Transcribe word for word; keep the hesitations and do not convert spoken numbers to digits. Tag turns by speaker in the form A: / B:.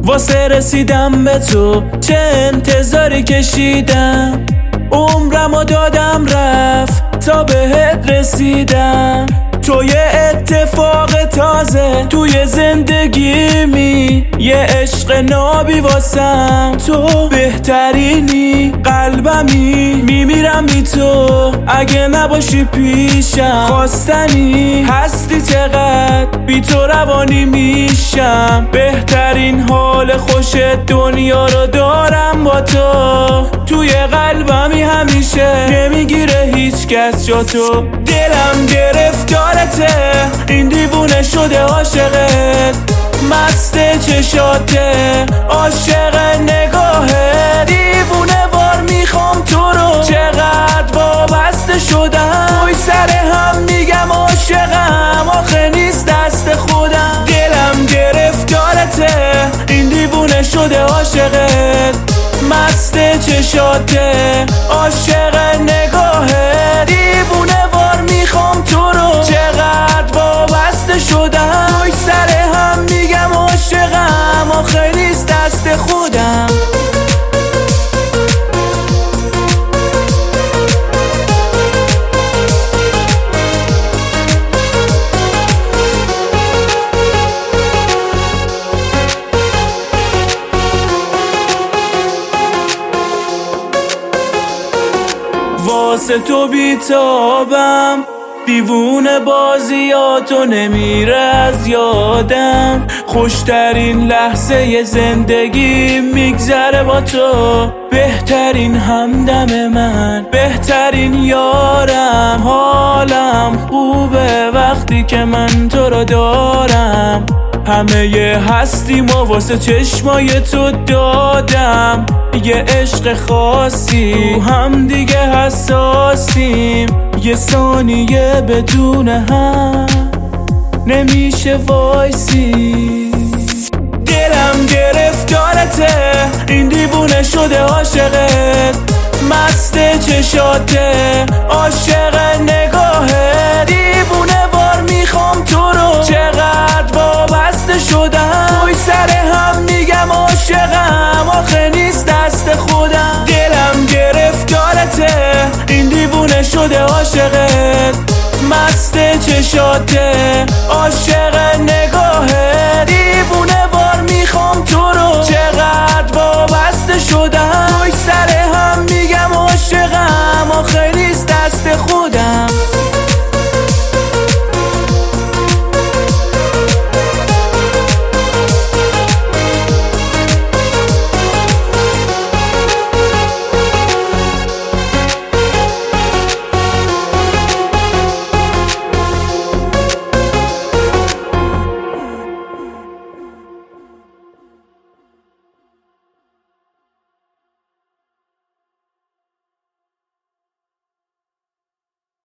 A: واسه رسیدم به تو چه انتظاری کشیدم، عمرمو دادم رفت تا بهت رسیدم. تو یه اتفاق تازه توی زندگیمی، یه عشق نابی واسم، تو بهترینی، قلبمی، میمیرم بی تو اگه نباشی پیشم. خواستنی هستی چقدر بی تو روانی میشم، بهترین حال خوش دنیا رو دارم با تو. توی قلبمی همیشه نمیگیره هیچ کس جا تو. دلم گرفتارته، این دیوونه شده عاشقت، مست چشاته، عاشق نگاهه، دیوونه وار میخوام تو رو. چقدر وابسته شدم، پای سر هم میگم عاشقم، آخه نیست دست خودم. دلم گرفتارته، این دیوونه شده عاشقت، مست چشاته، عاشق نگاهه، دیوونه وار میخوام تو رو. چقدر وابسته شدم، پای سر هم میگم عاشقم، آخه نیست دست خودم. واسه تو بیتابم، دیوونه بازیاتو نمیره از یادم. خوشترین لحظه زندگی میگذره با تو، بهترین همدم من، بهترین یارم. حالم خوبه وقتی که من تو رو دارم، همه یه هستیم و واسه چشمای تو دادم. یه عشق خاصی هم دیگه حساسیم، یه ثانیه بدون هم نمیشه وایسی. دلم گرفتارته، این دیوونه شده عاشقت، مست چشاته، عاشق نگاهه، دیوونه وار میخوام تو رو. چقدر وابسته شدم، پای سر هم میگم عاشقم، آخه نیست دست خودم. دلم گرفتارته، این دیوونه شده عاشقت، مست چشاته،